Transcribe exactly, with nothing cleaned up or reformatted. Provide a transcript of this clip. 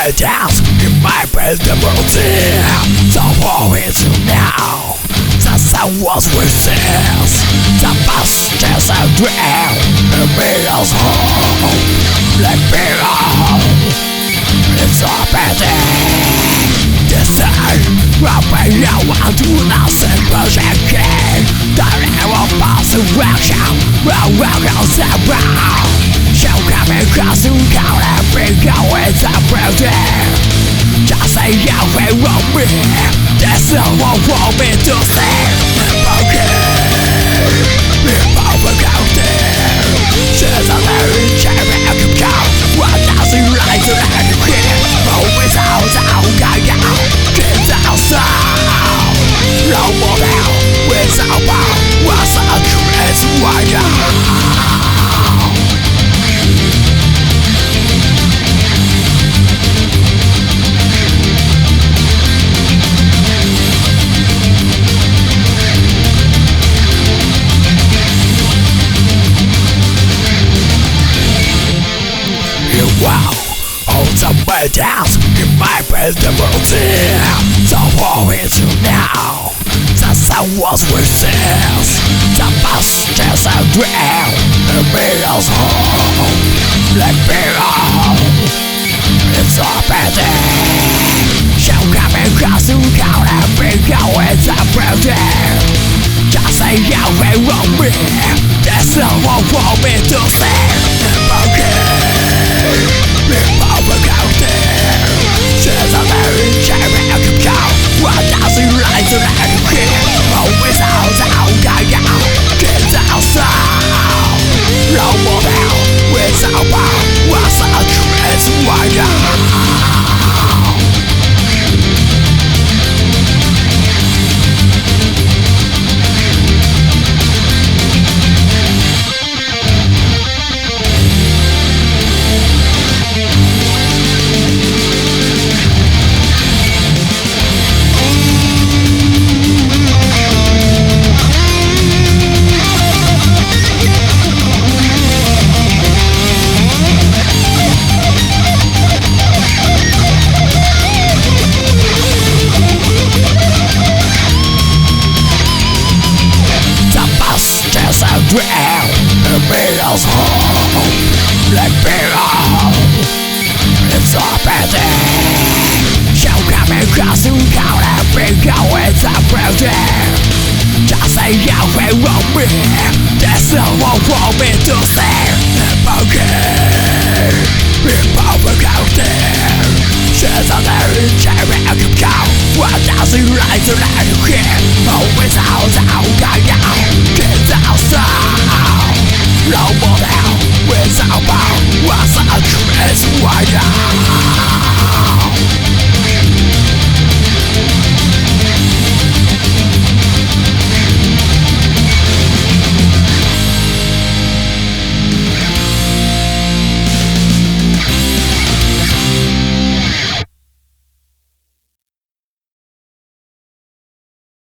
my doubts in my predictability. Don't worry to now. The sun was resist. The past is a dream. The mirror's home. Let me home. It's a pity. This time, rubbing you want to nothing but again. The arrow pass direction. Well, well, well, well. So come across to count every go it's a building. Just say you will wrong me. There's no one for me to say. Okay, people will go there. She's a very cherry I can count. What does he like to let you hear? Always out, out, out, out. Kids outside. No more now, without power. What's a crazy wire? Wow, hold the way down in my predictability. Don't worry to now. The sun was resist. The past is a dream. The mirror's home. Let me home. It's a pity. So come across to count every go it's a building. Just say you will wrong me. There's no one for me to say. Okay, people will go there. She's a very cherry I can count. What does he like to let you hear? Always out, out, out, out. Kids outside. No more now, without power. What's a crazy wire? Drown the mirror's home. Let me home. It's a pity. So come across to count every go it's a building. Just say you will wrong me. There's no one for me to say. Okay, people will go there. She's a very cherry I can count. What does he like to let you hear? Always out, out.